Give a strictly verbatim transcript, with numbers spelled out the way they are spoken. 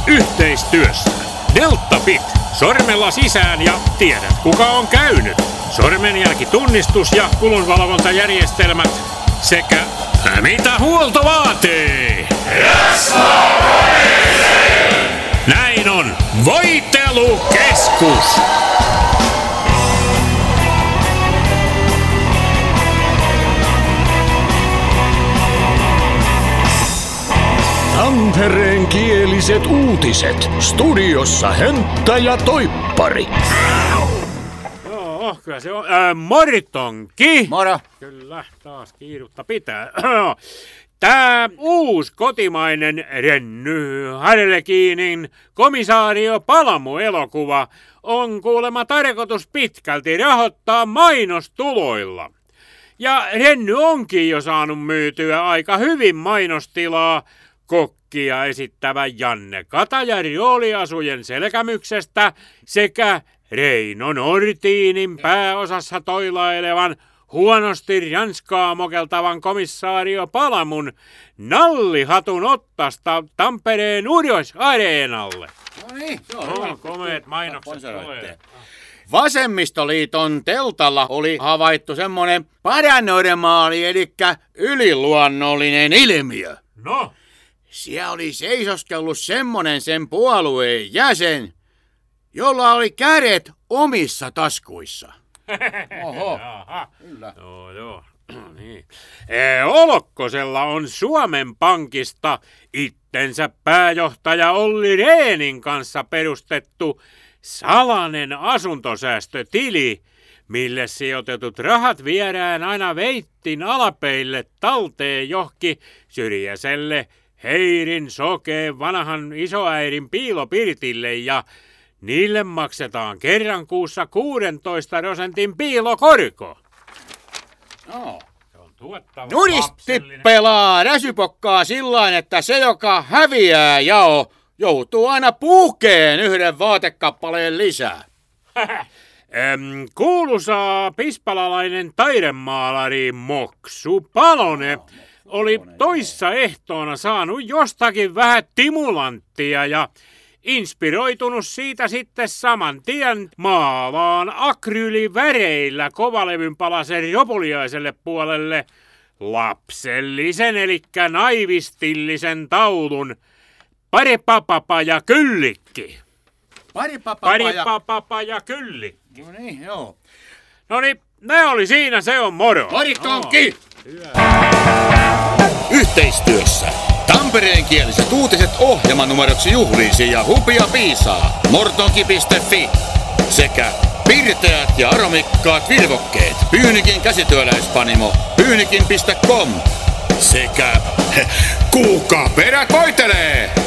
Yhteistyössä Deltapit. Sormella sisään ja tiedät kuka on käynyt. Sormenjälkitunnistus ja kulunvalvontajärjestelmät sekä mitä huolto vaatii. Näin on Voitelukeskus. Tampereen kieliset uutiset. Studiossa Hentta ja Toippari. Joo, kyllä se on. Äh, Mortonki. Moro. Kyllä, taas kiirutta pitää. Tää uusi kotimainen Renny Harlekiinin Komisario Palamu-elokuva on kuulemma tarkoitus pitkälti rahoittaa mainostuloilla. Ja Renny onkin jo saanut myytyä aika hyvin mainostilaa kokkia esittävä Janne Kataja rooliasujen selkämyksestä sekä Reino Nortiinin pääosassa toilailevan huonosti ranskaa mokeltavan komissaario Palamun nallihatun ottasta Tampereen Urjos-areenalle. No niin, se on Oh, hyvä. komeet mainokset tulee. Vasemmistoliiton teltalla oli havaittu semmonen paranormaali, eli yliluonnollinen ilmiö. No, Siellä oli seisoskellut semmonen sen puolueen jäsen, jolla oli kädet omissa taskuissa. Oho, jaha. kyllä. Joo, joo. Niin. E, Olokkosella on Suomen Pankista itsensä pääjohtaja Olli Rehnin kanssa perustettu salainen asuntosäästötili, mille sijoitetut rahat viedään aina veittin alapeille talteen johonkin syrjäiselle Heirin sokeen vanhan isoäidin piilopirtille ja niille maksetaan kerran kuussa kuusitoista prosentin piilokorko. No. Se on tuottava Nuristi lapsellinen. pelaa räsypokkaa sillain, että se joka häviää jao joutuu aina puhkeen yhden vaatekappaleen lisää. Em, kuuluisa pispalalainen taidemaalari Moksu Palonen oli toissa ehtoona saanut jostakin vähän timulanttia ja inspiroitunut siitä sitten saman tien maalaan akryyliväreillä kovalevyn palasen jopuliaiselle puolelle lapsellisen eli naivistillisen taulun Paripapapa ja kyllikki. Pari papapa ja... Paripapapa ja kyllikki. No niin, joo. No niin, ne oli siinä, se on moro. Moritonki! Yhteistyössä Tampereen kieliset uutiset ohjelmanumeroksi juhliisi ja hupia piisaa mortonki piste fi sekä pirteät ja aromikkaat virvokkeet Pyynikin käsityöläispanimo pyynikin piste com sekä kuka perä koitelee!